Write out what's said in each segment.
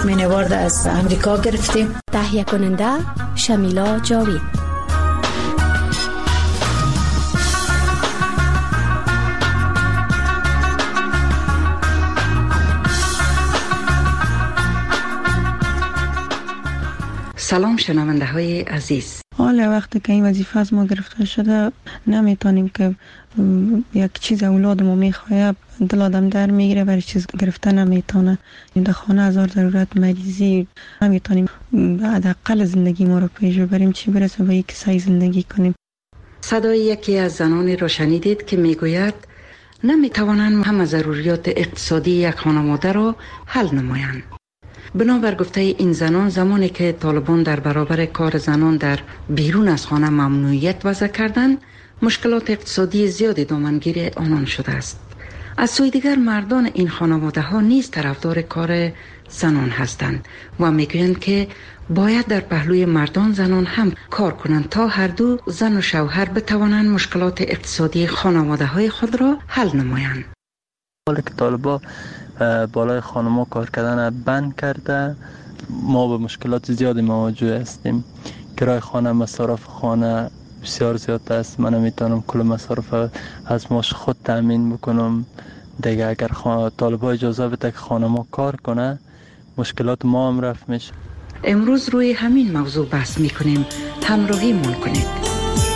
تخمین از امریکا گرفتیم. تهیه کننده شمیلا جاوید. سلام شنونده های عزیز. حالا وقتی که این وظیفه از ما گرفته شده نمیتونیم که یک چیز اولاد ما میخواه دل آدم در میگیره برای چیز گرفته نمیتونه. در خانه هزار ضرورت مریضی نمیتونیم حداقل زندگی ما رو پیش ببریم چی برسه به یک سعی زندگی کنیم. صدای یکی از زنانی را شنیدید که میگوید نمیتوانند همه ضروریات اقتصادی یک خانواده را حل نمایند. بنابر گفته این زنان زمانی که طالبان در برابر کار زنان در بیرون از خانه ممنوعیت وضع کردند مشکلات اقتصادی زیادی دامنگیر آنان شده است. از سوی دیگر مردان این خانواده ها نیز طرفدار کار زنان هستند و میگویند که باید در پهلوی مردان زنان هم کار کنند تا هر دو زن و شوهر بتوانند مشکلات اقتصادی خانواده های خود را حل نمایند. حالا که طالبان بالای خانم‌ها کار کردن بند کرده ما به مشکلات زیادی مواجه هستیم. کرای خانه، مصارف خانه بسیار زیاد است. من نمیتونم کل مصارف از ماش خود تامین بکنم. دیگه اگر طالبان اجازه بده که خانم‌ها کار کنه مشکلات ما هم رفع میشه. امروز روی همین موضوع بحث میکنیم. همراهی من کنید.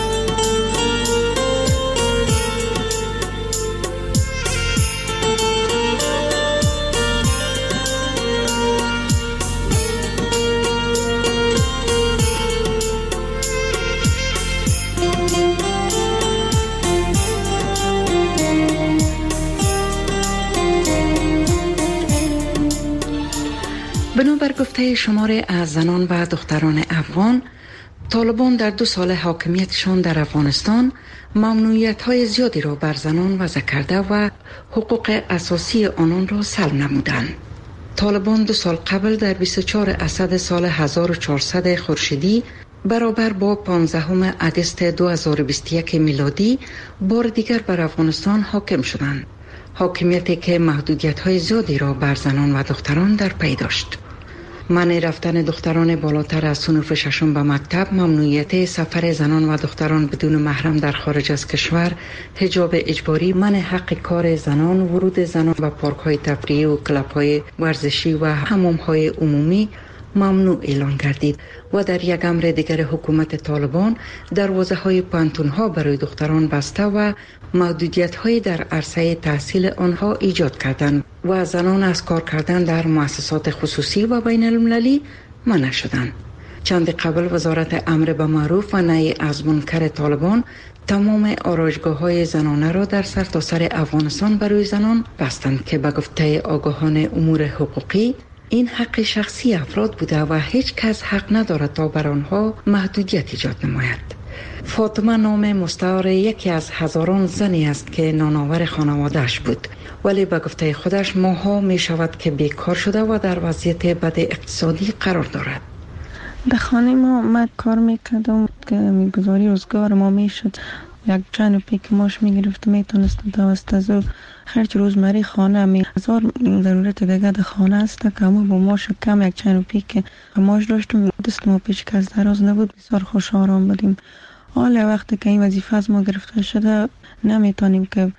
بنابر گفته شماری از زنان و دختران افغان، طالبان در 2 سال حاکمیتشان در افغانستان ممنوعیت‌های زیادی را بر زنان وضع کرده و حقوق اساسی آنان را سلب نمودند. طالبان 2 سال قبل در 24 اسد سال 1400 خورشیدی برابر با 15 آگوست 2021 میلادی بار دیگر بر افغانستان حاکم شدند. حاکمیتی که محدودیت‌های زیادی را بر زنان و دختران در پی داشت. منع رفتن دختران بالاتر از صنف 6 به مکتب، ممنوعیت سفر زنان و دختران بدون محرم در خارج از کشور، حجاب اجباری، منع حق کار زنان، ورود زنان به پارک‌های تفریحی و کلب‌های ورزشی و حمام‌های عمومی ممنوع اعلان گردید و در یک امر دیگر حکومت طالبان دروازه‌های پانتون‌ها برای دختران بسته و محدودیت‌های در عرصه تحصیل آنها ایجاد کردند و زنان از کار کردن در مؤسسات خصوصی و بین المللی منع شدند. چند قبل وزارت امر به معروف و نهی از منکر طالبان تمام آرایشگاه‌های زنانه را در سرتاسر افغانستان برای زنان بستند که به گفته آگاهان امور حقوقی این حق شخصی افراد بوده و هیچ کس حق ندارد تا بر آنها محدودیت ایجاد نماید. فاطمه نام مستعار یکی از هزاران زنی است که نانآور خانواده‌اش بود، ولی به گفته خودش ماها می شود که بیکار شده و در وضعیت بد اقتصادی قرار دارد. در خانه ما کار میکردم که میگذاری روزگار ما میشد. یک چند روپی که ماش میگرفتم میتونستم توسط از او خرج روزمره خانه هزار ضرورت دیگه در خانه است که اما با ماش کم یک چند روپی که ماش داشتم دست ما پیش که از دراز نبود بسیار خوش آرام بودیم. حالا وقتی که این وظیفه از ما گرفته شده نمیتونیم که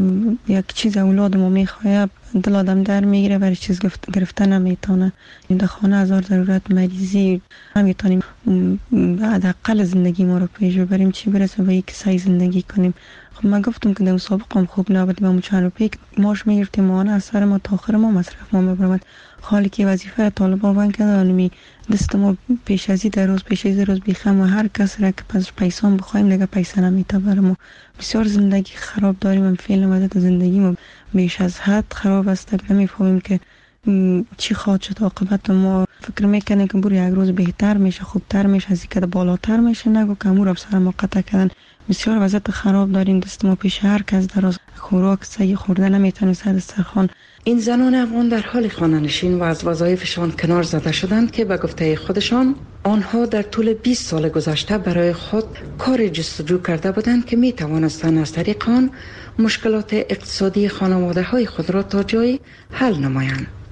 یک چیز اولاد ما میخواه دل آدم در میگیره برای چیز گرفته نمیتونه. در خانه هزار ضرورت مریضی نمیتونیم حداقل زندگی ما رو پیش ببریم چی برسه به یک سعی زندگی کنیم. خب من گفتم که در مسابقه هم خوب نبود و چند روپی ماش میگرفتیم ماهانه از سر ما تا آخر ما مصرف ما میبرمد. حالی که وظیفه طالبان بند کرده دست ما پیش ازی در روز پیش ازی روز بیخم و هر کس را که پس پیسان بخوایم دیگه پیسه نمیته بر ما. بسیار زندگی خراب داریم. من فعلا وضعیت زندگی ما بیش از حد خراب است که نمیفهمیم که چی خواهد شد عاقبت. ما فکر میکنیم که بور یک روز بهتر میشه، خوبتر میشه، از اینکه بالاتر میشه نگو که امور سر ما قطع کردن. بسیار وضعیت خراب داریم. دست ما پیش هر کس در خوراک سعی خورده نمیتونه سر دسترخوان. این زنان افغان در حال خانه‌نشین و از وظایفشان کنار زده شدند که به گفته خودشان آنها در طول 20 سال گذشته برای خود کار جستجو کرده بودند که می توانستند از طریق آن مشکلات اقتصادی خانواده‌های خود را تا جایی حل نمایند.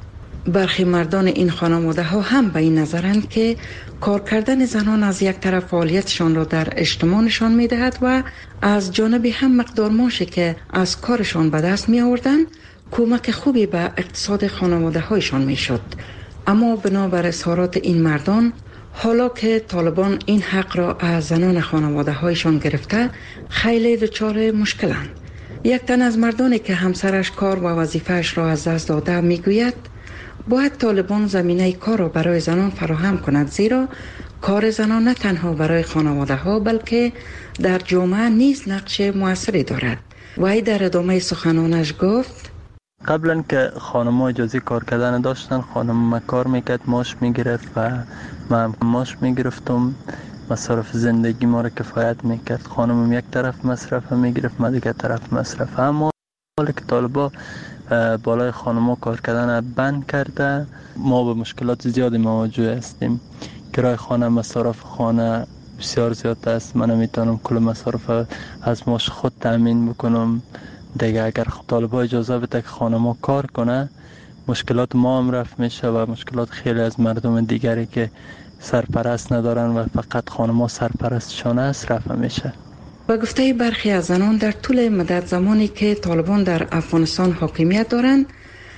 برخی مردان این خانواده ها هم به این نظرند که کار کردن زنان از یک طرف فعالیتشان را در اجتماع نشان می دهد و از جانبی هم مقدار معاشی که از کارشان به دست می آوردند کمک خوبی به اقتصاد خانواده هایشان می شد. اما بنابر اظهارات این مردان، حالا که طالبان این حق را از زنان خانواده هایشان گرفته، خیلی دچار مشکلند. یک تن از مردانی که همسرش کار و وظیفه‌اش را از دست داده می گوید باید طالبان زمینه کار را برای زنان فراهم کند، زیرا کار زنان نه تنها برای خانواده ها بلکه در جامعه نیز نقش موثری دارد. وی در ادامه سخنانش گفت: قبلا که خانم ها اجازه کار کردن داشتن، خانم ما کار میکرد، ماش میگرفت و من هم ماش میگرفتم، مصارف زندگی ما را کفایت میکرد. خانمم یک طرف مصرف میگرفت، من دیگه طرف مصرف. اما حالا که طالبا بالای خانم ها کار کردن بند کرده، ما به مشکلات زیادی مواجه هستیم. کرای خانه، مصارف خانه بسیار زیاد است. من نمیتونم کل مصارف از ماش خود تامین بکنم. دیگه اگر طالبا اجازه بده که خانم ها کار کنه، مشکلات ما هم رفع میشه و مشکلات خیلی از مردم دیگری که سرپرست ندارن و فقط خانم ها سرپرستشان است رفع میشه. با گفته برخی از زنان، در طول مدت زمانی که طالبان در افغانستان حاکمیت دارند،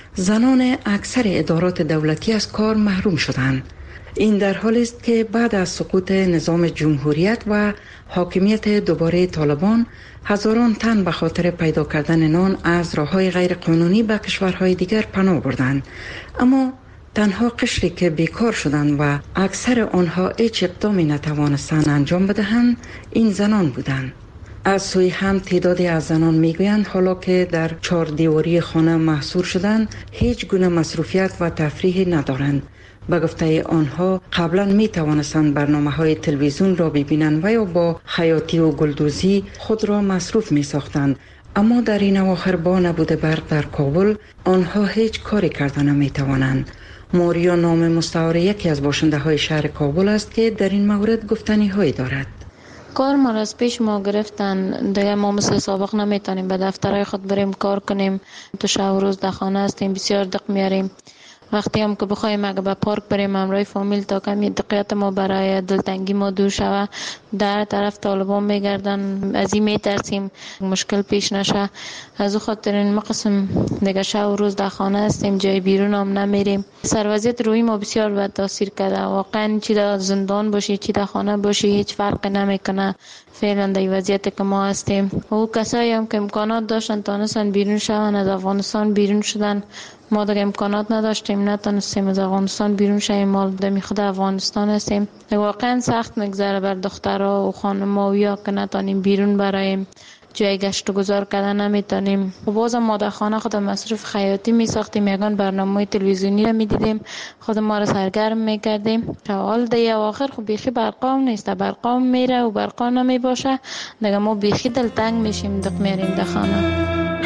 زنان اکثر ادارات دولتی از کار محروم شدند. این در حالی است که بعد از سقوط نظام جمهوریت و حاکمیت دوباره طالبان، هزاران تن به خاطر پیدا کردن نان از راه‌های غیر قانونی به کشورهای دیگر پناه بردند. اما تنها قشری که بیکار شدند و اکثر آنها هیچ اقدامی نتوانستند انجام بدهند، این زنان بودند. از سوی هم تعدادی از زنان میگویند حالا که در 4 دیواری خانه محصور شدند، هیچ گونه مصروفیت و تفریحی ندارند. به گفته آنها قبلا می توانستند برنامه‌های تلویزیون را ببینند و یا با خیاطی و گلدوزی خود را مصروف می ساختند. اما در این اواخر با نبود برق در کابل، آنها هیچ کاری کردن نمی توانند. ماریا نام مستعار یکی از باشنده های شهر کابل است که در این مورد گفتنی هایی دارد. کار ما را از پیش ما گرفتن، دیگه ما مثل سابق نمیتونیم به دفترهای خود بریم کار کنیم. تو شب و روز در خانه هستیم، بسیار دق میاریم. وقتی هم که بخوایم اگه به پارک بریم همراه فامیل تا کمی دقیقت ما برای دلتنگی ما دور شوه، در طرف طالبان میگردن، از این میترسیم مشکل پیش نشه. از او خاطر این مقسم دیگه شب و روز در خانه هستیم، جای بیرون هم نمیریم. سروضعیت روی ما بسیار بد تاثیر کرده. واقعا چی در زندان باشی چی در خانه باشی هیچ فرق نمیکنه. فعلا در وضعیت که ما هستیم. او کسایی هم که امکانات داشتن تانستن بیرون شون، از افغانستان بیرون شدن. ما دیگه امکانات نداشتیم، نتونستیم از افغانستان بیرون شویم. ما دمی خود افغانستان هستیم. واقعا سخت میگذره بر دخترها و خانم‌ها که نتونیم بیرون برایم، جای گشت و گذار کردن نمیتونیم. و بازم ما در خانه خود مصرف خیاطی میساختیم، یگان برنامه تلویزیونی را میدیدیم، خود ما را سرگرم میکردیم. حال دیگه آخر خب بیخی برقام نیست، برقام میره و برقام نمیباشه، دیگه ما بیخی دلتنگ میشیم، دق میریم در خانه.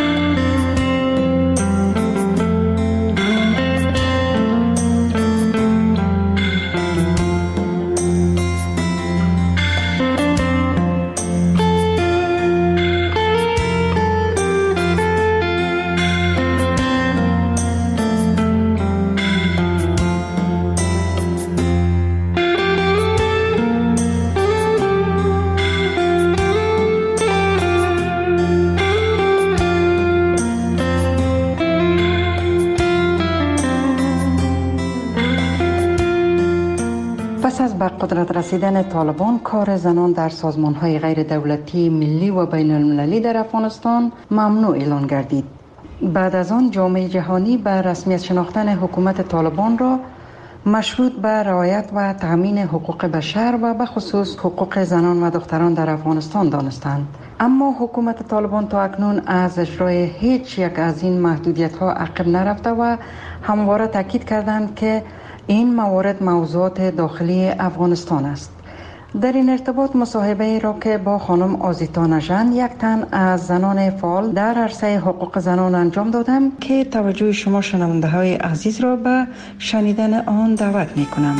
پس از بر قدرت رسیدن طالبان، کار زنان در سازمان‌های غیر دولتی ملی و بین المللی در افغانستان ممنوع اعلان گردید. بعد از آن جامعه جهانی به رسمیت شناختن حکومت طالبان را مشروط به رعایت و تأمین حقوق بشر و به خصوص حقوق زنان و دختران در افغانستان دانستند. اما حکومت طالبان تا اکنون از اجرای هیچ یک از این محدودیت‌ها عقب نرفته و همواره تاکید کردند که این موارد موضوعات داخلی افغانستان است. در این ارتباط مصاحبه را که با خانم آزیتا نژند، یک تن از زنان فعال در عرصه حقوق زنان انجام دادم که توجه شما شنونده های عزیز را به شنیدن آن دعوت می کنم.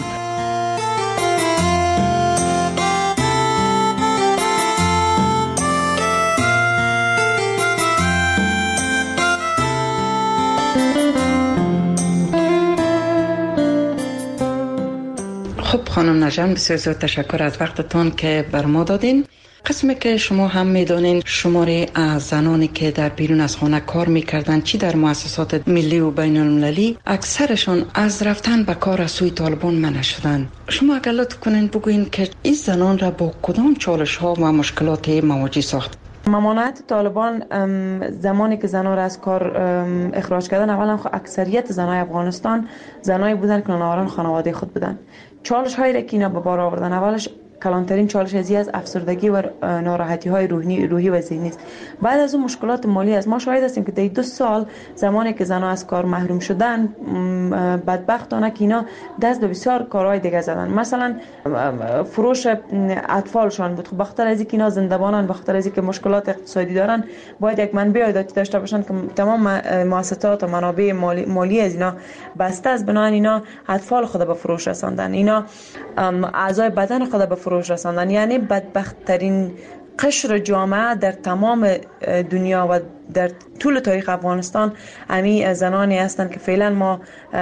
خب خانم نجم، بسیار زیاد تشکر از وقتتان که بر ما دادین. قسمی که شما هم میدونین شماری از زنانی که در بیرون از خانه کار میکردن چی در مؤسسات ملی و بین المللی، اکثرشان از رفتن به کار از سوی طالبان منع شدن. شما اگر لطف کنین بگوین که این زنان را با کدام چالش ها و مشکلات مواجه ساخت؟ ممانعت طالبان زمانی که زنان را از کار اخراج کردن، اولا اکثریت زنای افغانستان زنایی بودن که ناآرام خانواده خود بودن. چالش هایی را که اینا به بار آوردن، اولش کلانترین چالش از افسردگی و ناراحتی های روحی و ذهنی است. بعد از اون مشکلات مالی است. ما شاهد هستیم که در 2 سال زمانی که زنان از کار محروم شدن، بدبختانه که اینا دست به بسیار کارهای دیگه زدن. مثلا فروش اطفالشان بود. بخاطر از اینکه اینا زنده‌بانن، بخاطر از اینکه مشکلات اقتصادی دارن، باید یک منبع عایداتی داشته باشن که تمام مؤسسات و منابع مالی از اینا بسته است. بنابراین اینا اطفال خود به فروش رساندن، اینا اعضای بدن خود به فروش رساندن. یعنی بدبخت‌ترین قشر جامعه در تمام دنیا و در طول تاریخ افغانستان امی زنانی هستند که فعلا ما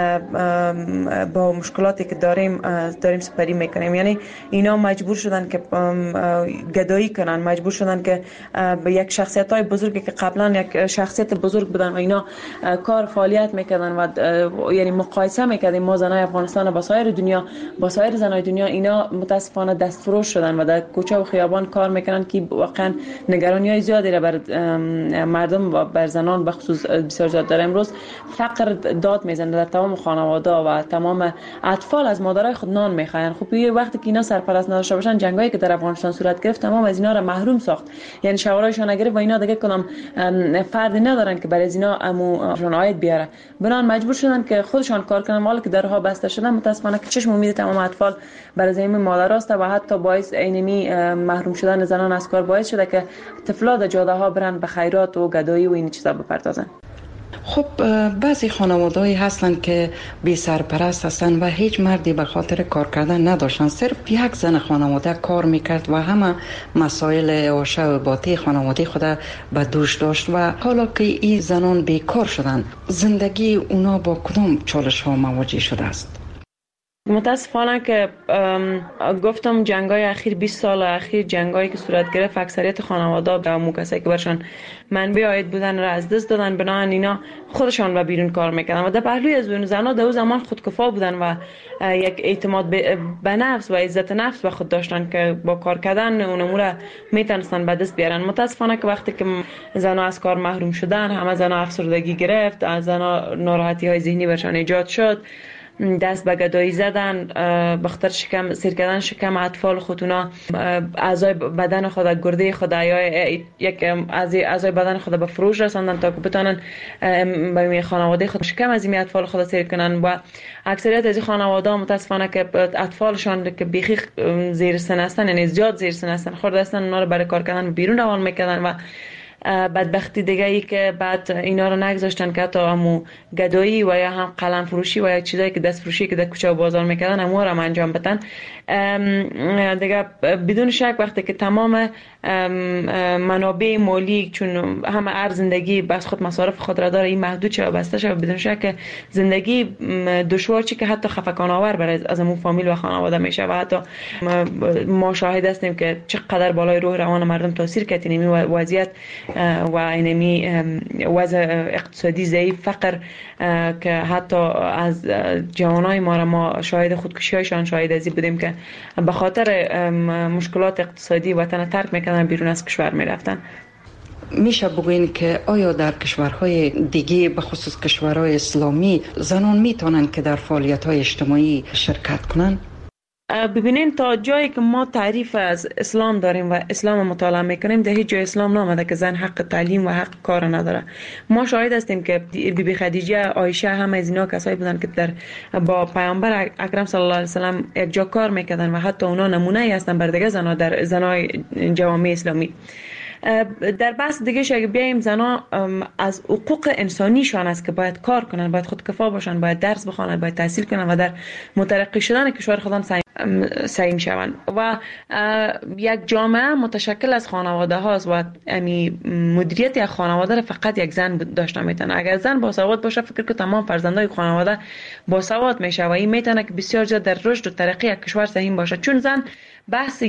با مشکلاتی که داریم سپری میکنیم. یعنی اینا مجبور شدن که گدایی کنن، مجبور شدن که به یک شخصیت های بزرگی که قبلا یک شخصیت بزرگ بودن و اینا کار فعالیت میکردن و یعنی مقایسه میکردیم ما زنای افغانستان با سایر دنیا، با سایر زنای دنیا، اینا متاسفانه دستفروش شدن و در کوچه و خیابان کار میکنن که واقعا نگرانی های زیادی را بر مردم و بر زنان به خصوص بسیار زیاد داره. امروز فقر داد میزنه در تمام خانواده و تمام اطفال از مادرای خود نان میخواین. خب یه وقتی که اینا سرپرست نداشته باشن، جنگایی که در افغانستان صورت گرفت تمام از اینا را محروم ساخت. یعنی شوارایشان نگرفت و اینا دیگه کدام فردی ندارن که برای از اینا اموشون عاید بیاره. بنان مجبور شدن که خودشان کار کنن. حالا که درها بسته شدن، متاسفانه که چشم امید تمام اطفال برای زمین مادراست و حتی باعث اینمی محروم شدن زنان از کار باعث شده که طفلا در جاده ها برن به خیرات و گدایی و این چیزا بپردازن. خب بعضی خانواده‌ای هستن که بی سرپرست هستن و هیچ مردی به خاطر کار کردن نداشتن، صرف یک زن خانواده کار میکرد و همه مسائل عاشه و باطی خانواده خود به دوش داشت و حالا که این زنان بیکار شدن، زندگی اونا با کدام چالش ها مواجه شده است؟ متاسفانه که گفتم جنگای اخیر 20 سال اخیر جنگایی که صورت گرفت، اکثریت خانواده به مو کسایی که برشان منبع عاید بودن را از دست دادن. بنابراین اینا خودشان به بیرون کار میکردن و در پهلوی از اون زنا در اون زمان خودکفا بودن و یک اعتماد به نفس و عزت نفس به خود داشتن که با کار کردن اون امور میتونستن به دست بیارن. متاسفانه که وقتی که زنا از کار محروم شدن، همه زنا افسردگی گرفت، از زنا ناراحتی های ذهنی برشان ایجاد شد، دست به گدایی زدن، بخاطر شکم سیر کردن شکم اطفال خودونا، اعضای بدن خود، گرده خود یا یک اعضای بدن خود به فروش رساندن تا که بتونن به خانواده خود شکم از این اطفال خود سیر کنن. و اکثریت از این خانواده متاسفانه که اطفالشان که بیخی زیر سن هستن، یعنی زیاد زیر سن هستن، خورده هستن، اونا رو برای کار کردن بیرون روان میکردن و بدبختی دیگه ای که بعد اینا رو نگذاشتن که حتی همو گدایی و یا هم قلم فروشی و یا چیزایی که دست فروشی که در کوچه و بازار میکردن همو رو انجام بدن. دیگه بدون شک وقتی که تمام منابع مالی، چون همه ارز زندگی بس خود مصارف خود را داره، این محدود شه و بسته شه، بدون شک زندگی دشوار چی که حتی خفقان آور برای از همون فامیل و خانواده میشه و حتی ما شاهد هستیم که چقدر بالای روح روان مردم تاثیر کرد این وضعیت و اینمی وضع اقتصادی ضعیف، فقر که حتی از جوانای ما شاهد خودکشی هایشان شاهد ازی بودیم که به خاطر مشکلات اقتصادی وطن ترک میکنن، بیرون از کشور میرفتن. میشه بگوین که آیا در کشورهای دیگه به خصوص کشورهای اسلامی زنان میتونن که در فعالیت‌های اجتماعی شرکت کنن؟ ببینین تا جایی که ما تعریف از اسلام داریم و اسلام مطالعه میکنیم، در هیچ جای اسلام نامده که زن حق تعلیم و حق کار نداره. ما شاهد هستیم که بیبی خدیجه، عایشه، همه از اینا کسایی بودن که با پیامبر اکرم صلی الله علیه و سلم یک جا کار میکردن و حتی اونا نمونه ای هستن بر دیگه زنا در زنای جوامع اسلامی. در بحث دیگه اگه بیایم، زنا از حقوق انسانیشان است که باید کار کنن، باید خودکفا باشن، باید درس بخونن، باید تحصیل کنن و در مترقی شدن کشور خودشان سعی سعی شوند و یک جامعه متشکل از خانواده هاست و مدیریت یک خانواده را فقط یک زن داشته میتونه. اگر زن باسواد باشه فکر که تمام فرزندای خانواده باسواد میشه و این میتونه که بسیار زیاد در رشد و ترقی یک کشور سهم باشه، چون زن بحث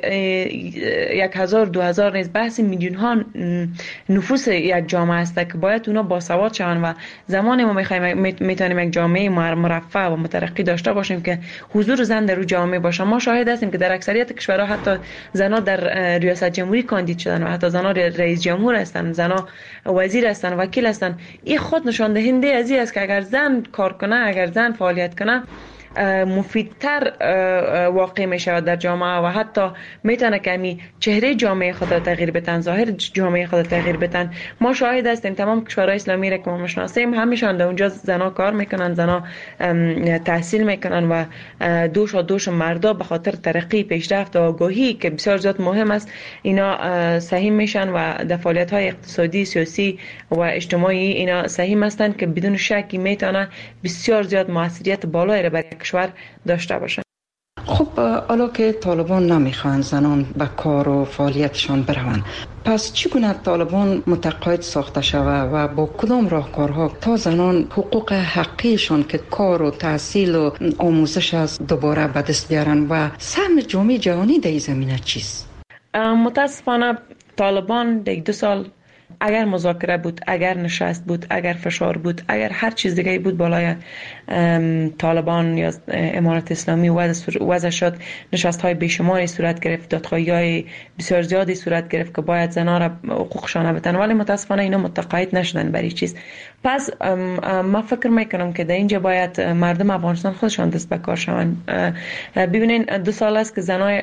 1000 2000 نیست، بحث میلیون ها نفوس یک جامعه است که باید اونا باسواد شوند و زمانی ما میتونیم یک جامعه مرفه و مترقی داشته باشیم که حضور زن در اون جامعه باشه. ما شاهد هستیم که در اکثریت کشورها حتی زنها در ریاست جمهوری کاندید شدن و حتی زنها رئیس جمهور هستند، زنها وزیر هستند، وکیل هستند. این خود نشان دهنده از این است که اگر زن کار کنه، اگر زن فعالیت کنه، مفیدتر واقع می شود در جامعه و حتی میتونه که چهره جامعه خود را تغییر بدن، ظاهر جامعه خود را تغییر بدن. ما شاهد هستیم تمام کشورهای اسلامی را که ما میشناسیم همیشان در اونجا زنا کار میکنن، زنا تحصیل میکنن و دوش مردا به خاطر ترقی، پیشرفت و آگاهی که بسیار زیاد مهم است اینا سهم میشن و در فعالیت های اقتصادی، سیاسی و اجتماعی اینا سهم هستند که بدون شکی میتونه بسیار زیاد موثریت بالایی را برای کشور داشته باشه. خب حالا که طالبان نمیخوان زنان به کار و فعالیتشان بروند، پس چگونه طالبان متقاعد ساخته شود و با کدام راهکارها تا زنان حقوق حقیقیشان که کار و تحصیل و آموزش است دوباره به دست بیارن و سهم جامعه جهانی در این زمینه چیست؟ متاسفانه طالبان در 2 سال اگر مذاکره بود، اگر نشست بود، اگر فشار بود، اگر هر چیز دیگه بود بالای طالبان یا امارت اسلامی وضع شد، نشست های بیشماری صورت گرفت، دادخواهی های بسیار زیادی صورت گرفت که باید زنها را حقوقشان بدن، ولی متاسفانه اینا متقاعد نشدن برای چیز. پس ما فکر میکنم که در اینجا باید مردم افغانستان خودشان دست به کار شوند. ببینین 2 سال است که زنای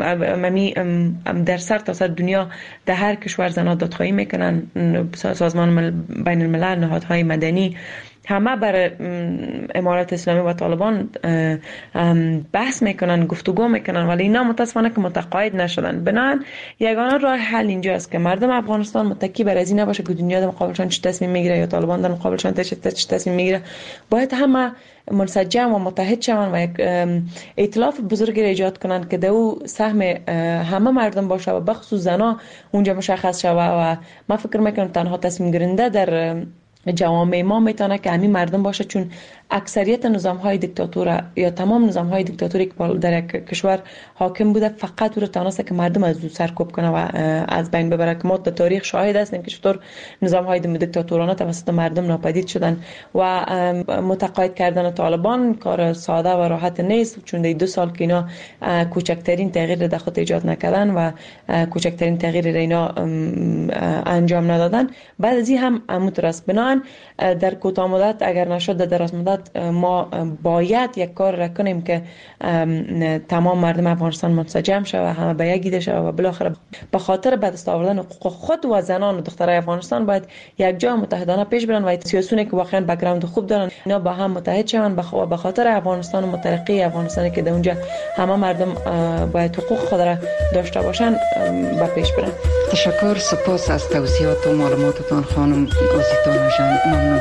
در سر تا سر دنیا در هر کشور زنها دادخواهی میکنن، سازمان بین الملل، نهادهای مدنی همه بر امارت اسلامی و طالبان بحث میکنن، گفتگو میکنن، ولی اینا متاسفانه که متقاعد نشدن. بنابراین یگانه راه حل اینجا است که مردم افغانستان متکی بر از این نباشه که دنیا در مقابلشان چه تصمیم میگیره یا طالبان در مقابلشان چه تصمیم میگیره. باید همه منسجم و متحد شوند و یک ائتلاف بزرگی را ایجاد کنند که دو سهم همه مردم باشه و بخصوص زنا اونجا مشخص شوه و من فکر میکنم تنها تصمیم گیرنده در جوامع ما میتونه که همین مردم باشه، چون اکثریت نظام های دیکتاتور یا تمام نظام های دیکتاتوری که در یک کشور حاکم بوده فقط او را تونسته که مردم از او سرکوب کنه و از بین ببره. که ما در تاریخ شاهد هستیم که چطور نظام های دیکتاتورانه توسط مردم ناپدید شدن و متقاعد کردن طالبان کار ساده و راحت نیست، چون در 2 سال که اینا کوچکترین تغییر در خود ایجاد نکردن و کوچکترین تغییر را اینا انجام ندادن. بعد از این هم مترس بنان در کوتاه مدت اگر نشد در دراز مدت ما باید یک کار را کنیم که تمام مردم افغانستان منسجم شود، همه به یک ایده شود و بالاخره به خاطر به دست آوردن حقوق خود و زنان و دخترای افغانستان باید یک جا متحدانه پیش برن و سیاسیونی که واقعا بک‌گراند خوب دارن اینا با هم متحد شوند به خاطر افغانستان و مترقی افغانستانی که در اونجا همه مردم باید حقوق خود را داشته باشن به پیش برن. تشکر، سپاس از توضیحات و معلوماتتان خانم آزیتا جان. ممنون.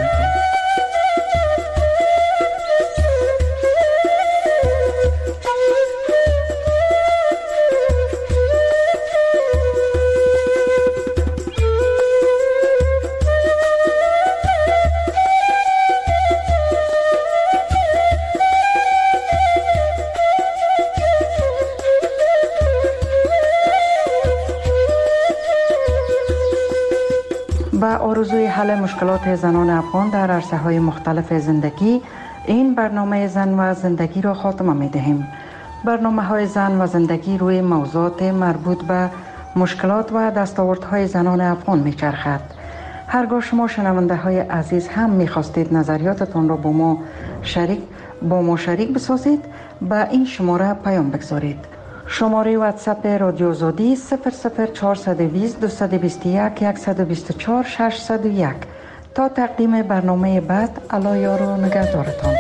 به آرزوی حل مشکلات زنان افغان در عرصه‌های مختلف زندگی، این برنامه زن و زندگی را خاتمه می‌دهیم. برنامه‌های زن و زندگی روی موضوعات مربوط به مشکلات و دستاوردهای زنان افغان می‌چرخد. هرگاه شما شنونده‌های عزیز هم می‌خواستید نظریاتتان را با ما شریک بسازید، به این شماره پیام بگذارید. شماره واتساپ رادیو آزادی 00420 221 124 601. تا تقدیم برنامه بعد، الله یار و نگهدارتان.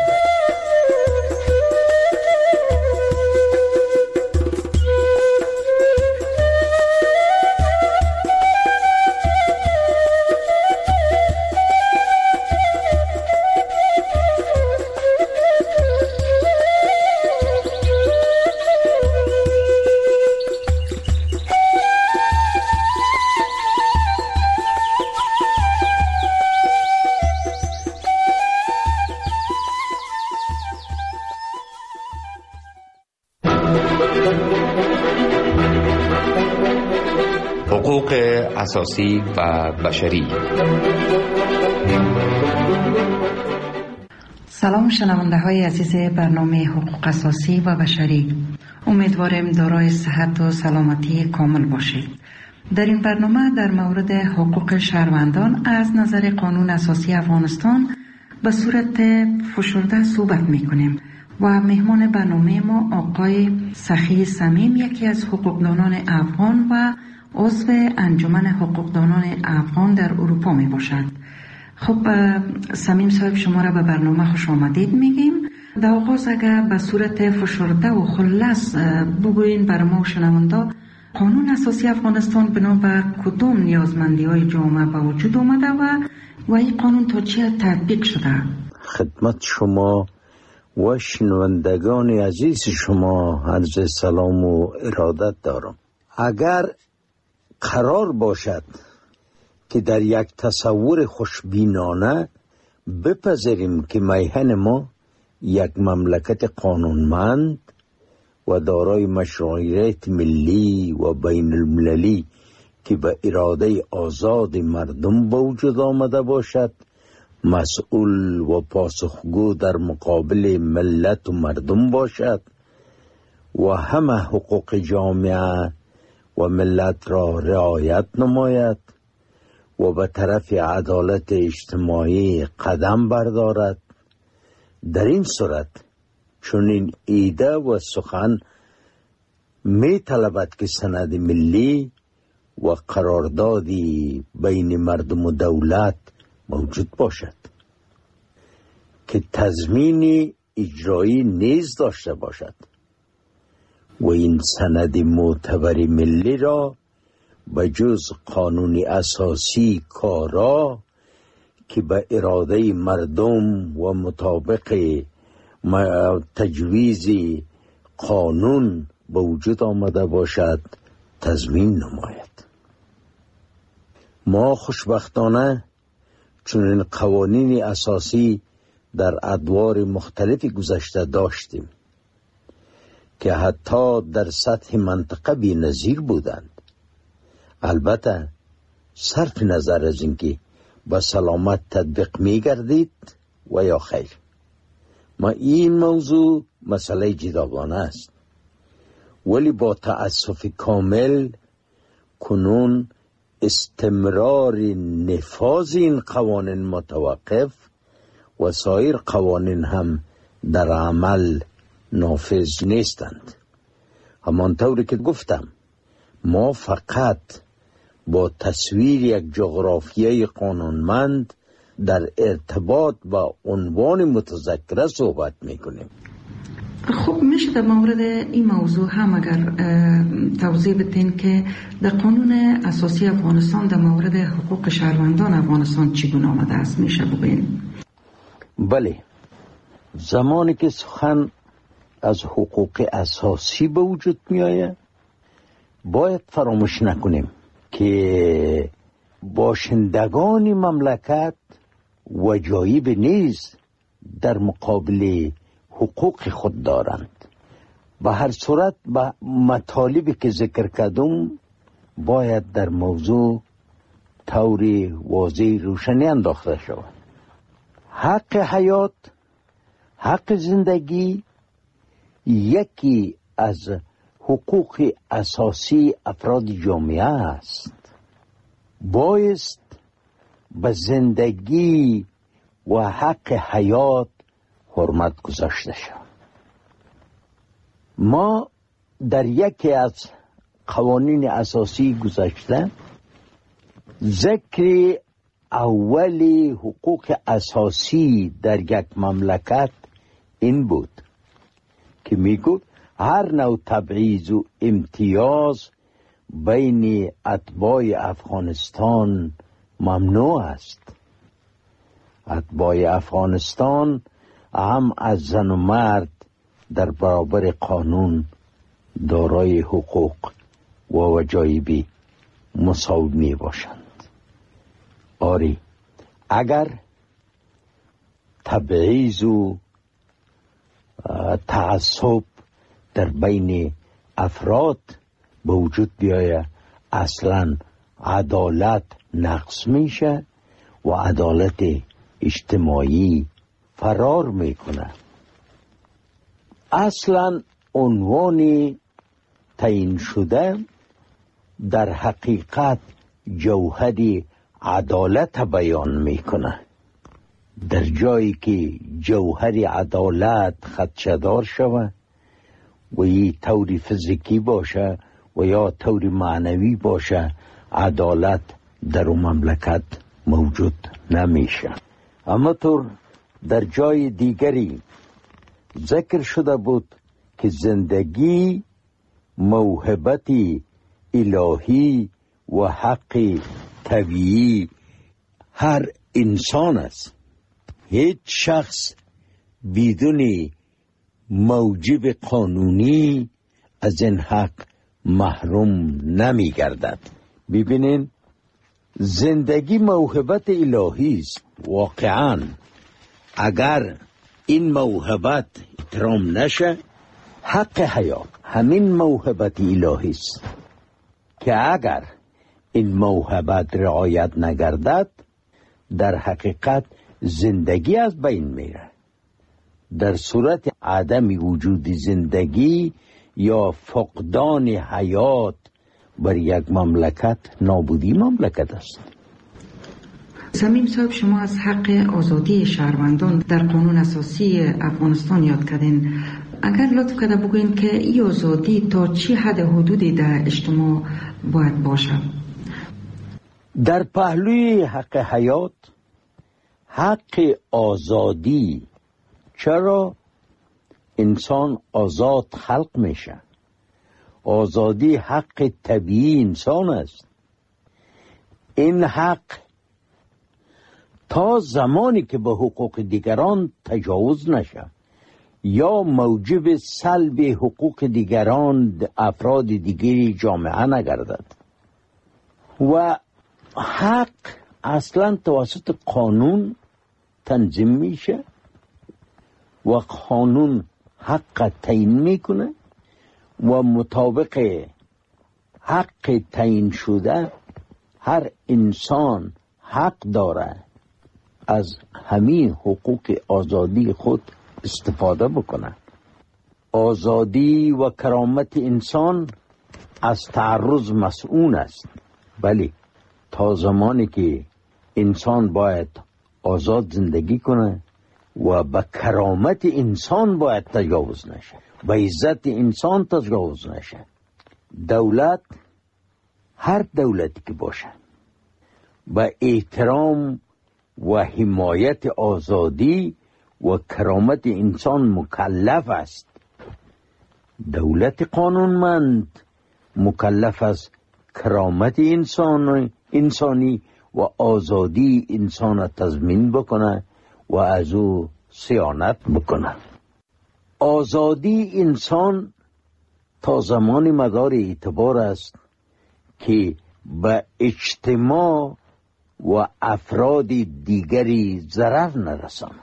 حقوق اساسی و بشری. سلام شنونده های عزیز برنامه حقوق اساسی و بشری، امیدوارم دارای صحت و سلامتی کامل باشید. در این برنامه در مورد حقوق شهروندان از نظر قانون اساسی افغانستان به صورت فشرده صحبت میکنیم و مهمان برنامه ما آقای سخی صمیم، یکی از حقوقدانان افغان و عضو انجمن حقوقدانان افغان در اروپا می باشد. خب صمیم صاحب، شما را به برنامه خوش آمدید میگیم. در آغاز اگر به صورت فشرده و خلاص بگوین بر ما شنونده، قانون اساسی افغانستان بنا به کدام نیازمندی های جامعه به وجود آمده و این قانون تا چه تطبیق شده؟ خدمت شما و شنوندگان عزیز شما عرض سلام و ارادت دارم. اگر قرار باشد که در یک تصور خوشبینانه بپذیریم که میهن ما یک مملکت قانونمند و دارای مشروعیت ملی و بین المللی که به اراده آزاد مردم به وجود آمده باشد، مسئول و پاسخگو در مقابل ملت و مردم باشد و همه حقوق جامعه و ملت را رعایت نماید و به طرف عدالت اجتماعی قدم بردارد، در این صورت چنین ایده و سخن می طلبد که سند ملی و قراردادی بین مردم و دولت موجود باشد که تضمین اجرایی نیز داشته باشد و این سند معتبر ملی را به جز قانون اساسی کارا که به اراده مردم و مطابق تجویز قانون به وجود آمده باشد تضمین نماید. ما خوشبختانه چون قوانین اساسی در ادوار مختلف گذشته داشتیم که حتی در سطح منطقه بی‌نظیر بودند. البته صرف نظر از اینکه با سلامت تطبیق می گردید و یا خیر، ما این موضوع مسئله جداگانه است، ولی با تأسف کامل کنون استمرار نفاذ این قوانین متوقف و سایر قوانین هم در عمل نافذ نیستند. همانطوری که گفتم، ما فقط با تصویر یک جغرافیای قانونمند در ارتباط با عنوان متذکره صحبت میکنیم. خب میشه در مورد این موضوع هم اگر توضیح بدین که در قانون اساسی افغانستان در مورد حقوق شهروندان افغانستان چگونه آمده است، میشه بگوین؟ بله، زمانی که سخن از حقوق اساسی به وجود می آید باید فراموش نکنیم که باشندگان مملکت وجایب نیز در مقابل حقوق خود دارند. به هر صورت به مطالبی که ذکر کردم باید در موضوع طور واضح روشنی انداخته شود. حق حیات، حق زندگی یکی از حقوق اساسی افراد جامعه است. بایست به زندگی و حق حیات حرمت گذاشته شود. ما در یکی از قوانین اساسی گذشته ذکر اولی حقوق اساسی در یک مملکت این بود که میگفت هر نوع تبعیض و امتیاز بین اتباع افغانستان ممنوع است. اتباع افغانستان هم از زن و مرد در برابر قانون دارای حقوق و وجایبی مساوی می باشند. آری، اگر تبعیض و تعصب در بین افراد به وجود بیاید اصلا عدالت نقص میشه و عدالت اجتماعی فرار میکنه. اصلا عنوان تعیین شده در حقیقت جوهر عدالت بیان میکنه. در جایی که جوهر عدالت خدشه‌دار شود و یه طور فیزیکی باشه و یا طور معنوی باشه، عدالت در اون مملکت موجود نمیشه. اما طور در جای دیگری ذکر شده بود که زندگی موهبتی الهی و حق طبیعی هر انسان است. هیچ شخص بدون موجب قانونی از این حق محروم نمی گردد. ببینین، زندگی موهبت الهی است. واقعا اگر این موهبت احترام نشه، حق حیات همین موهبت الهی است که اگر این موهبت رعایت نگردد، در حقیقت زندگی از بین میره. در صورت عدم وجود زندگی یا فقدان حیات بر یک مملکت، نابودی مملکت است. صمیم صاحب، شما از حق آزادی شهروندان در قانون اساسی افغانستان یاد کردین. اگر لطف کرده بگوین که این آزادی تا چی حد حدودی در اجتماع باید باشه؟ در پهلوی حق حیات، حق آزادی، چرا انسان آزاد خلق میشه. آزادی حق طبیعی انسان است. این حق تا زمانی که به حقوق دیگران تجاوز نشه یا موجب سلب حقوق دیگران افراد دیگری جامعه نگردد. و حق اصلا توسط قانون تنظیم میشه و قانون حق تعیین میکنه و مطابق حق تعیین شده هر انسان حق داره از همین حقوق آزادی خود استفاده بکنه. آزادی و کرامت انسان از تعرض مسئول است. ولی تا زمانی که انسان باید آزاد زندگی کنه و به کرامت انسان باید تجاوز نشه، به عزت انسان تجاوز نشه. دولت، هر دولتی که باشه، به احترام و حمایت آزادی و کرامت انسان مکلف است. دولت قانونمند مکلف است کرامت انسانی و آزادی انسان تضمین بکنه و از او صیانت بکنه. آزادی انسان تا زمان مدار اعتبار است که به اجتماع و افراد دیگری ضرر نرسانه.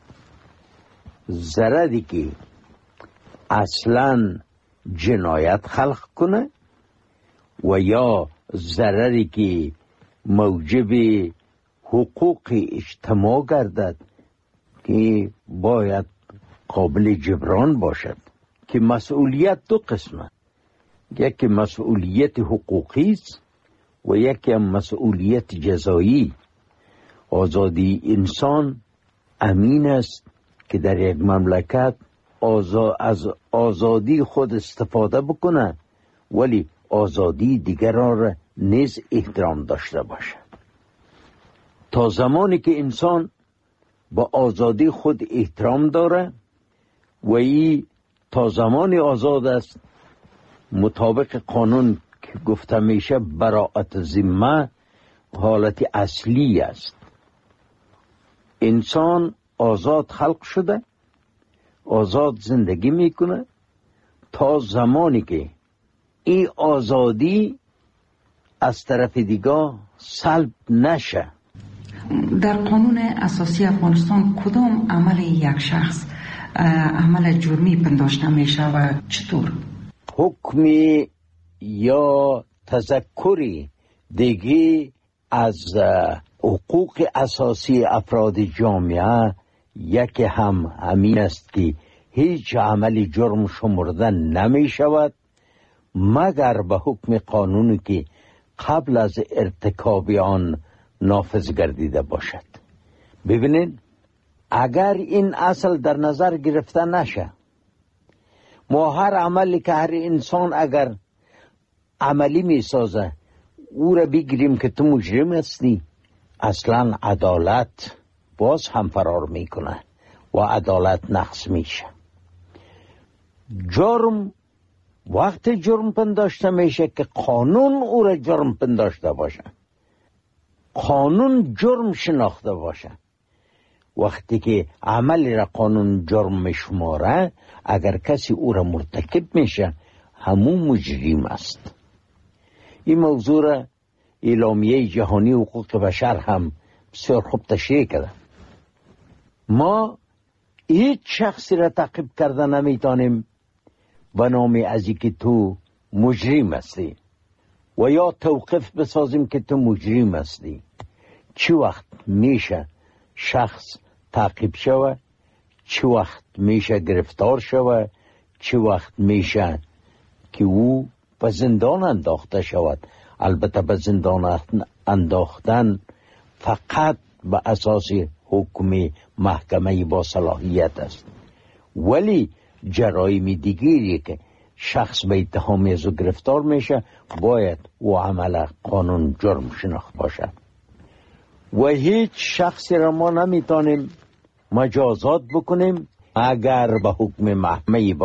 ضرری که اصلا جنایت خلق کنه و یا ضرری که موجب حقوق اجتماع گردد که باید قابل جبران باشد. که مسئولیت دو قسمه، یکی مسئولیت حقوقی است و یکی مسئولیت جزایی. آزادی انسان امین است که در یک مملکت از آزادی خود استفاده بکنه، ولی آزادی دیگران را نیز احترام داشته باشه. تا زمانی که انسان با آزادی خود احترام داره و ای تا زمانی آزاد است، مطابق قانون که گفته میشه براءت ذمه حالت اصلی است. انسان آزاد خلق شده، آزاد زندگی میکنه تا زمانی که این آزادی از طرف دیگه سلب نشه. در قانون اساسی افغانستان کدام عمل یک شخص عمل جرمی پنداشته میشه و چطور؟ حکمی یا تذکری دیگه از حقوق اساسی افراد جامعه یکی هم همین است که هیچ عملی جرم شمرده نمی شود مگر به حکم قانونی که قبل از ارتکاب آن نافذ گردیده باشد. ببینید اگر این اصل در نظر گرفته نشه، ما هر عملی که هر انسان اگر عملی می سازه او را بگیریم که تو مجرم هستی، اصلا عدالت باز هم فرار میکنه و عدالت نقص میشه. جرم وقت جرم پنداشته میشه که قانون او را جرم پنداشته باشه، قانون جرم شناخته باشه. وقتی که عملی را قانون جرم میشماره، اگر کسی او را مرتکب میشه همون مجرم است. این موضوع را اعلامیه جهانی حقوق بشر هم بسیار خوب تشریح کرده. ما هیچ شخصی را تعقیب کرده نمیتونیم به نام از که تو مجرم هستی و یا توقف بسازیم که تو مجرم هستی. چه وقت میشه شخص تعقیب شوه، چه وقت میشه گرفتار شوه، چه وقت میشه که او به زندان انداخته شود. البته به زندان انداختن فقط به اساس حکم محکمه با صلاحیت است، ولی جرایم دیگری که شخص به اتهام از گرفتار میشه باید او عمل قانون جرم شناخت باشد و هیچ شخصی را ما نمیتونیم مجازات بکنیم اگر به حکم محکمه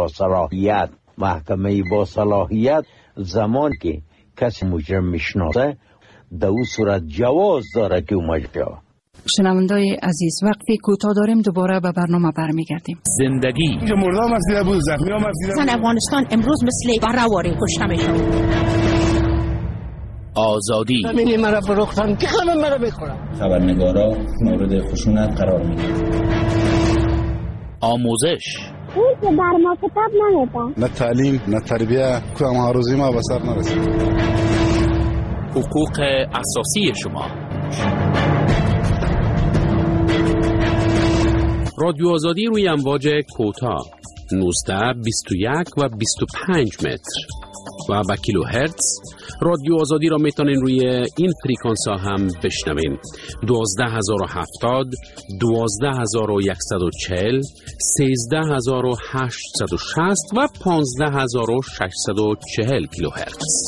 با صلاحیت زمان که کسی مجرم میشناسه در او صورت جواز داره که او مجرم. شنوندای عزیز وقتی کوتاه داریم دوباره به برنامه برمیگردیم. زندگی اینجا مردم مسیده بود، زخمی هم مسیده بود. افغانستان امروز مثل برواری کشته میشود. آزادی همینی مرا فروختن که همه مرا بخورم. خبرنگارا مورد خشونت قرار میگیرند. آموزش این که در ما کتاب نمیده، نه تعلیم نه تربیه، که ما روزی ما به سر نرسید. حقوق اساسی شما. رادیو آزادی روی امواج کوتاه 19 21 و 25 متر و با کیلو هرتز. رادیو آزادی را میتونین روی این فریکانس ها هم بشنوین. 12070 12140 13860 و 15640 کیلو هرتز.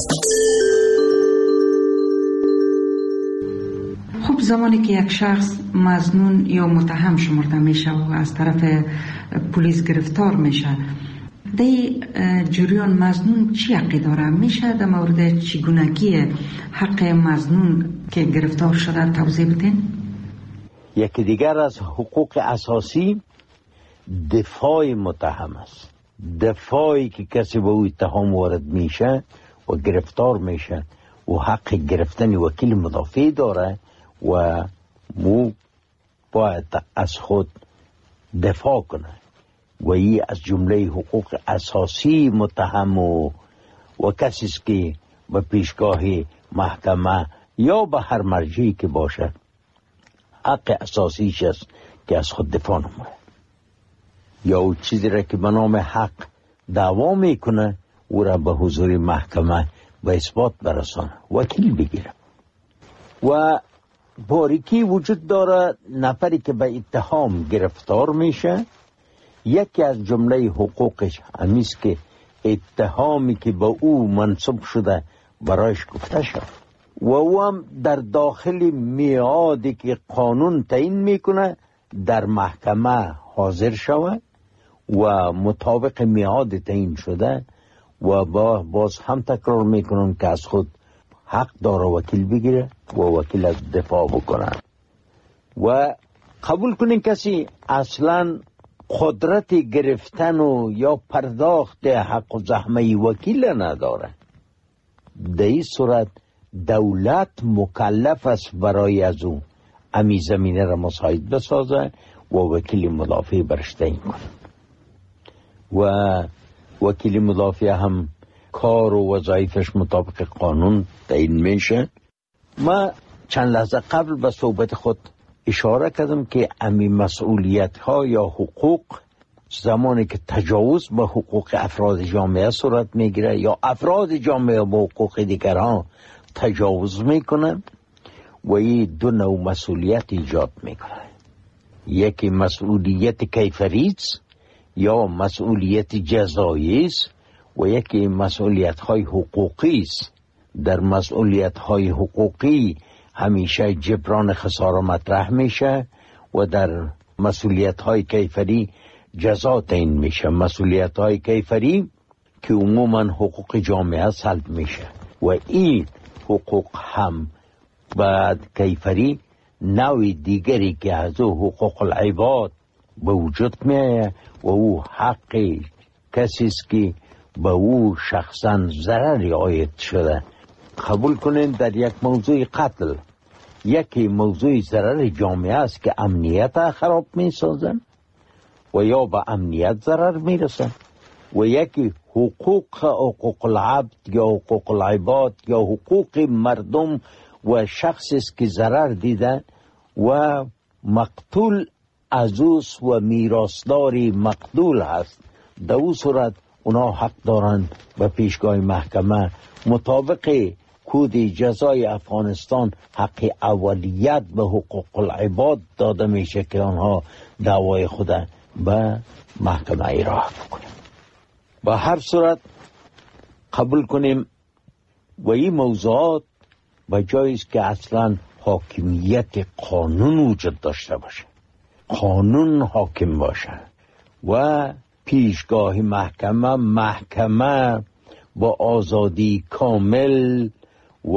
خب زمانی که یک شخص مظنون یا متهم شمرده میشه و از طرف پلیس گرفتار میشه، در جریان مظنون چی حقی داره؟ میشه در مورد چگونگی حق مظنون که گرفتار شده توضیح بدین؟ یکی دیگر از حقوق اساسی دفاع متهم است. دفاعی که کسی به او اتهام وارد میشه و گرفتار میشه و حق گرفتن وکیل مدافع داره و مو باید از خود دفاع کنه و این از جمله حقوق اساسی متهم و کسی است که به پیشگاه محکمه یا به هر مرجعی که باشه حق اساسیش است که از خود دفاع نمونه یا او چیزی را که به نام حق دعوا میکنه او را به حضور محکمه به اثبات برسانه، وکیل بگیره. و باریکی وجود داره نفری که به اتهام گرفتار میشه، یکی از جمله حقوقش همیست که اتهامی که به او منصوب شده برایش گفته شد و او هم در داخل میعادی که قانون تعیین میکنه در محکمه حاضر شود و مطابق میعاد تعیین شده و باز هم تکرار میکنن که از خود حق داره وکیل بگیره و وکیل از دفاع بکنه. و قبول کنین کسی اصلا قدرت گرفتن و یا پرداخت حق و زحمه وکیل نداره، در این صورت دولت مکلف است برای از اون امی زمینه را مساعد بسازه و وکیل مدافع برش تعیین کنه و وکیل مدافع هم کار و وظایفش مطابق قانون تعیین میشه ما چند لحظه قبل به صحبت خود اشاره کردم که امی مسئولیت ها یا حقوق زمانی که تجاوز به حقوق افراد جامعه صورت میگیره یا افراد جامعه به حقوق دیگران تجاوز میکنن و این دو نوع مسئولیت ایجاد میکنه. یکی مسئولیت کیفری است یا مسئولیت جزایی است و یکی مسئولیت های حقوقی است. در مسئولیت های حقوقی همیشه جبران خسارة مطرح میشه و در مسئولیت های کیفری جزا تعیین میشه. مسئولیت های کیفری که عموما حقوق جامعه سلب میشه و این حقوق هم بعد کیفری نوع دیگری که از او حقوق العباد به وجود میه و او حق کسی است که به او شخصا ضرری عاید شده. قبول کنین در یک موضوع قتل یکی موضوع ضرر جامعه است که امنیت خراب میسازن و یا به امنیت ضرر میرسن و یکی حقوق العبد یا حقوق العباد یا حقوق مردم و شخصی است که ضرر دیدن و مقتول از اوست و میراثداری مقتول هست. در او صورت اونا حق دارند به پیشگاه محکمه مطابق کود جزای افغانستان حق اولیت به حقوق العباد داده میشه که آنها دعوای خود به محکمه ایراه بکنند. به هر صورت قبول کنیم و این موضوعات به جایی است که اصلا حاکمیت قانون وجود داشته باشه، قانون حاکم باشه و پیشگاه محکمه با آزادی کامل و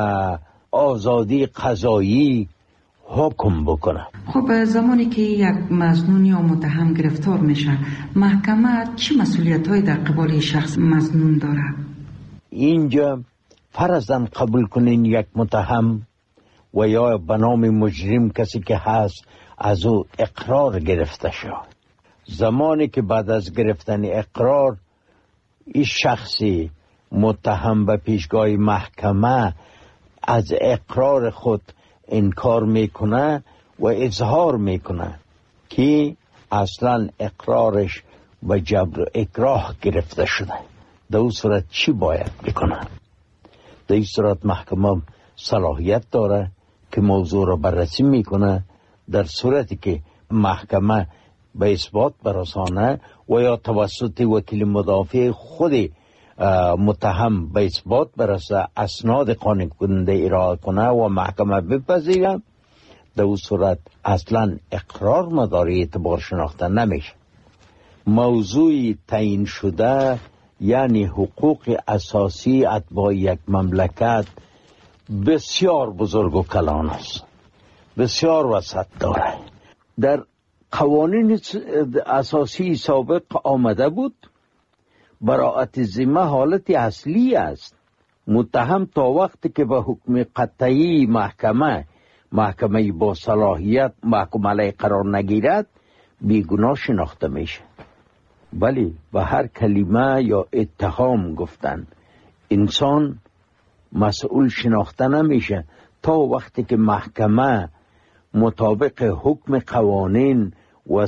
آزادی قضایی حکم بکنه. خب زمانی که یک مظنون یا متهم گرفتار میشه محکمه چی مسئولیت‌هایی در قبال شخص مظنون داره؟ اینجا فرضاً قبول کنین یک متهم و یا به نام مجرم کسی که هست از او اقرار گرفته شد. زمانی که بعد از گرفتن اقرار این شخصی متهم به پیشگاه محکمه از اقرار خود انکار میکنه و اظهار میکنه که اصلا اقرارش به جبر و اکراه گرفته شده، در اون صورت چی باید بکنه؟ در این صورت محکمه صلاحیت داره که موضوع را بررسی میکنه. در صورتی که محکمه به اثبات برسانه و یا توسط وکیل مدافع خود متهم به اثبات برسه اسناد قانع کننده ارائه کنه و محکمه بپذیره، در اون صورت اصلا اقرار مداری اعتبار شناخته نمیشه. موضوع تعیین شده یعنی حقوق اساسی اتباع یک مملکت بسیار بزرگ و کلان است، بسیار وسعت داره. در قوانین اساسی سابق آمده بود براءت ذمه حالت اصلی است. متهم تا وقتی که به حکم قطعی محکمه با صلاحیت محکوم علیه قرار نگیرد بیگناه شناخته میشه. ولی به هر کلمه یا اتهام گفتن انسان مسئول شناخته نمیشه تا وقتی که محکمه مطابق حکم قوانین و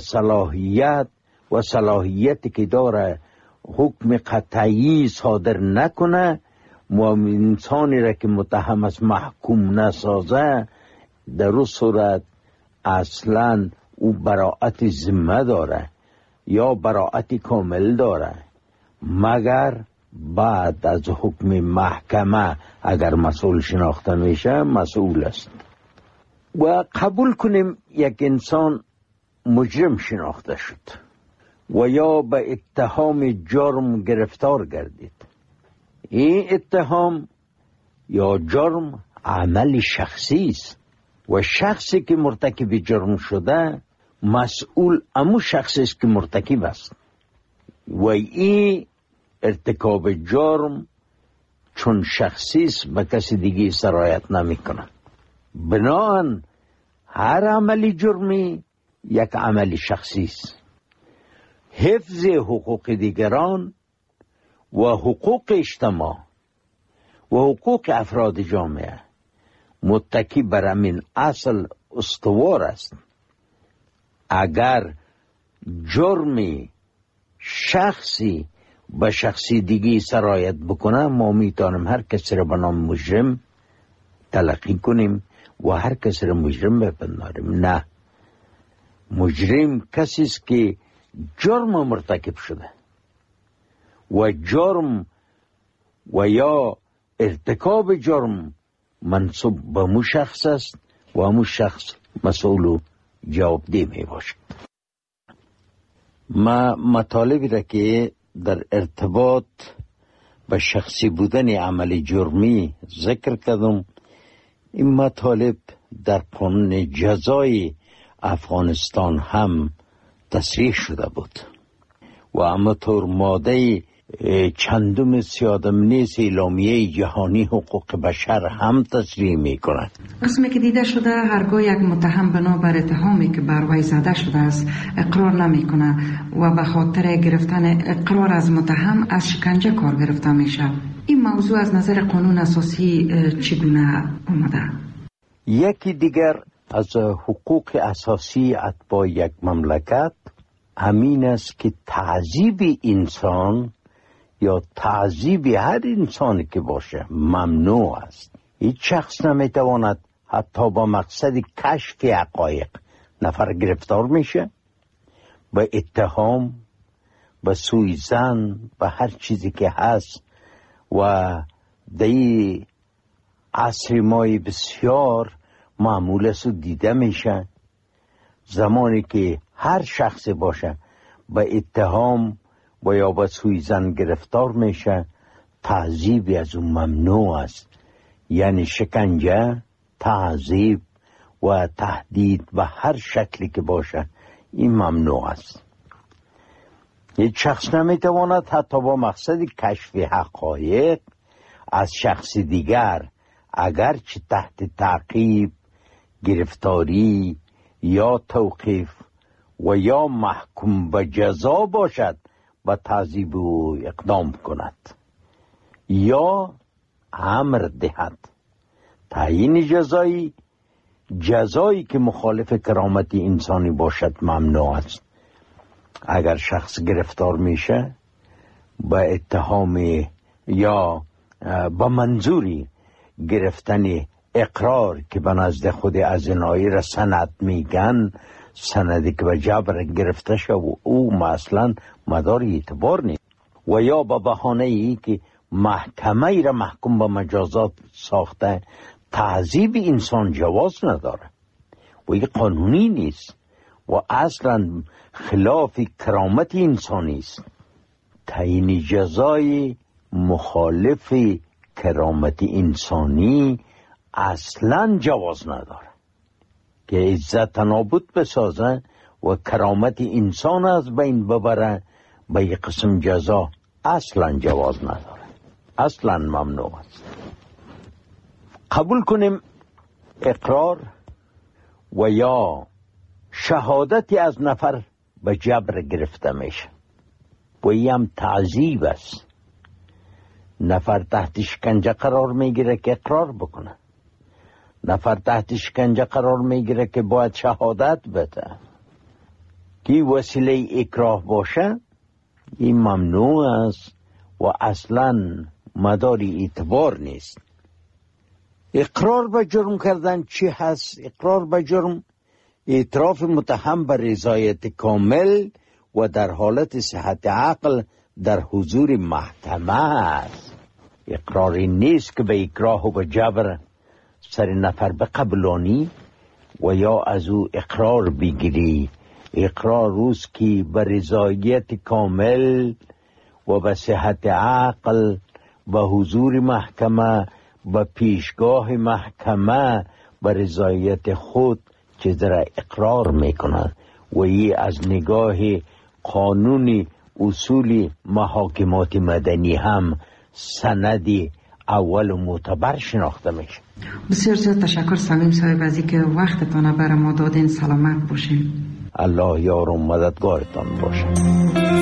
صلاحیتی که داره حکم قطعی صادر نکنه و انسانی را که متهم است محکوم نسازه، در اون صورت اصلا او براءت ذمه داره یا براءت کامل داره، مگر بعد از حکم محکمه اگر مسئول شناخته میشه مسئول است. و قبول کنیم یک انسان مجرم شناخته شد و یا به اتهام جرم گرفتار گردید. این اتهام یا جرم عمل شخصی است و شخصی که مرتکب جرم شده مسئول امو شخصی است که مرتکب است و این ارتکاب جرم چون شخصی است به کسی دیگه سرایت نمیکنه. بنابراین هر عملی جرمی یک عمل شخصی است. حفظ حقوق دیگران و حقوق اجتماع و حقوق افراد جامعه متکی بر همین اصل استوار است. اگر جرمی شخصی به شخصی دیگی سرایت بکنه، ما میتونیم هر کسی را به نام مجرم تلقی کنیم و هر کسی را مجرم بپنداریم. نه، مجرم کسی است که جرم مرتکب شده و جرم و یا ارتکاب جرم منصوب به مو شخص است و مو شخص مسئول و جوابدeh می باشد. ما مطالبی را که در ارتباط به شخصی بودن عمل جرمی ذکر کردم، این مطالب در قانون جزای افغانستان هم تصریح شده بود و همانطور ماده چندم 39 اعلامیه جهانی حقوق بشر هم تصریح می کند. قسمی که دیده شده هرگاه یک متهم بنابر اتهامی که بر وی زده شده است اقرار نمی کنه و به خاطر گرفتن اقرار از متهم از شکنجه کار گرفته میشه. این موضوع از نظر قانون اساسی چگونه آمده؟ یکی دیگر از حقوق اساسی اتباع یک مملکت همین است که تعذیب انسان یا تعذیب هر انسانی که باشه ممنوع است. هیچ شخص نمیتواند حتی با مقصد کشف حقایق نفر گرفتار میشه، به اتهام، به سوءظن، به هر چیزی که هست. و در عصر ما بسیار معمول است و دیده میشه زمانی که هر شخص باشه به اتهام و یا به سوءظن گرفتار میشه، تعذیب از اون ممنوع است. یعنی شکنجه، تعذیب و تهدید به هر شکلی که باشه این ممنوع است. هیچ شخص نمیتواند حتی با مقصد کشف حقایق از شخص دیگر اگرچه تحت تعقیب، گرفتاری یا توقیف و یا محکوم به جزا باشد به تعذیب او اقدام کند یا امر دهد. تعیین جزایی که مخالف کرامت انسانی باشد ممنوع است. اگر شخص گرفتار میشه به اتهام یا به منظوری گرفتن اقرار که به نزد خود ازینایی را سند میگن، سندی که به جبر گرفته شد و او مثلا مدار اعتبار نیست، و یا به بهانه ای که محکمه ای را محکوم به مجازات ساخته، تعذیب انسان جواز نداره و این قانونی نیست و اصلا خلاف کرامت انسانی است. تعیین جزای مخالف کرامت انسانی اصلا جواز نداره که عزت نابود بسازه و کرامت انسان از بین ببره. به یک قسم جزا اصلا جواز نداره، اصلا ممنوع است. قبول کنیم اقرار و یا شهادتی از نفر به جبر گرفته میشه و این هم تعذیب است. نفر تحت شکنجه قرار میگیره که اقرار بکنه، نفر تحت شکنجه قرار میگیره که باید شهادت بده. که وسیله اکراه باشه این ممنوع است و اصلا مداری اعتبار نیست. اقرار به جرم کردن چی هست؟ اقرار به جرم اعتراف متهم به رضایت کامل و در حالت صحت عقل در حضور محکمه است. اقراری نیست که به اکراه و به جبر سر نفر بقبلانی و یا از او اقرار بگیری. اقرار روز که به رضایت کامل و به صحت عقل به حضور محکمه، به پیشگاه محکمه به رضایت خود چیز را اقرار میکنند و این از نگاه قانون اصول محاکمات مدنی هم سندی اول و معتبر شناخته میشه. بسیار زیاد تشکر سلیم صاحب از اینکه وقتتان برای ما دادین. سلامت باشین. الله یار و مددگارتان باشه.